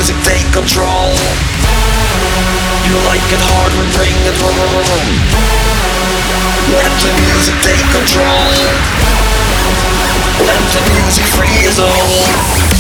music take control. You like it hard, we bring it home. Let the music take control. Let the music free us all.